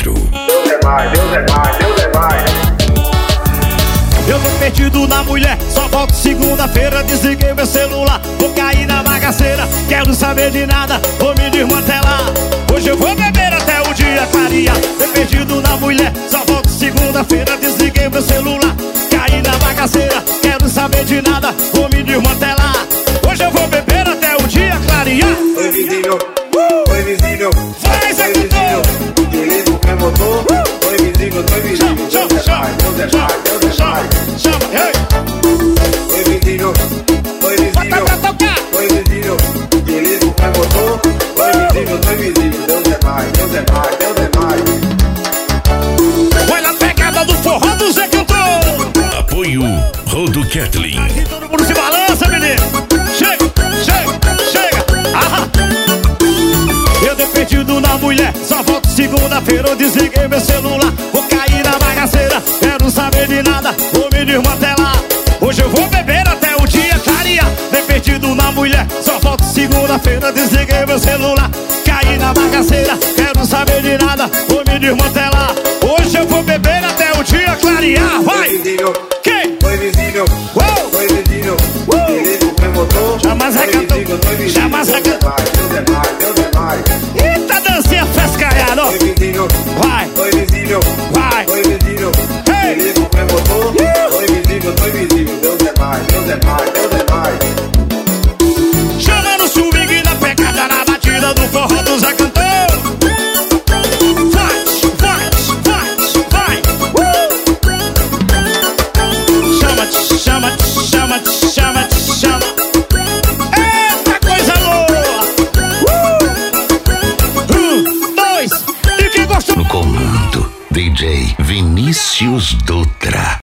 Quatro. Deus é mais, Deus é mais, Deus é mais. Eu tô perdido na mulher, só volto segunda-feira. Desliguei meu celular, vou cair na bagaceira. Quero saber de nada, vou me desmantelar. Hoje eu vou beber até o dia clarear. Tô perdido na mulher, só volto segunda-feira. Desliguei meu celular, caí na bagaceira. Quero saber de nada, vou me desmantelar. Hoje eu vou beber até o dia clarear. Oi vizinho, oi vizinho, Vai, executor! Desliga o que botou. Oi vizinho, Deus é mais, Deus é mais, Deus é mais. Chama, ei! Oi vizinho, oi Bota vizinho, pra tocar! oi vizinho, desliga o que botou. Oi vizinho, Deus é mais, Deus é mais, Deus é mais. Olha a pegada do forró do Zé Cantor! Apoio Rodo Kathleen. E todo mundo se balança, menino! Chega, chega, chega! Ah! Eu tô perdido na mulher, só volto segunda-feira. Eu desliguei meu celular, vou cair na bagaceira. Quero saber de nada, vou me desmantelar. Hoje eu vou beber até o dia clarear. Tô perdido na mulher, só volto segunda-feira. Desliguei meu celular, caí na bagaceira. Quero saber de nada, vou me desmantelar. Hoje eu vou beber até o dia clarear. Oi Vai! vizinho, Quem? oi vizinho, Uou! oi vizinho, desliga o que botou. Chama Zé Cantor, chama Zé Cantor. Deus é mais, Deus é mais. Eita, dancinha fescaiada, ó! Oi vizinho, Vai! oi vizinho, Vai! oi vizinho, Ei! desliga o que botou. Oi vizinho, Deus é mais, Deus é mais, Deus é mais. Chamando o swing na pegada, na batida do forró do Zé Cantor. Vai, vai, vai, vai. Chama-te, chama-te, chama-te, chama-te, chama. Eita, coisa boa. 1, 2, e quem gostou? No comando, DJ Vinícius Dutra.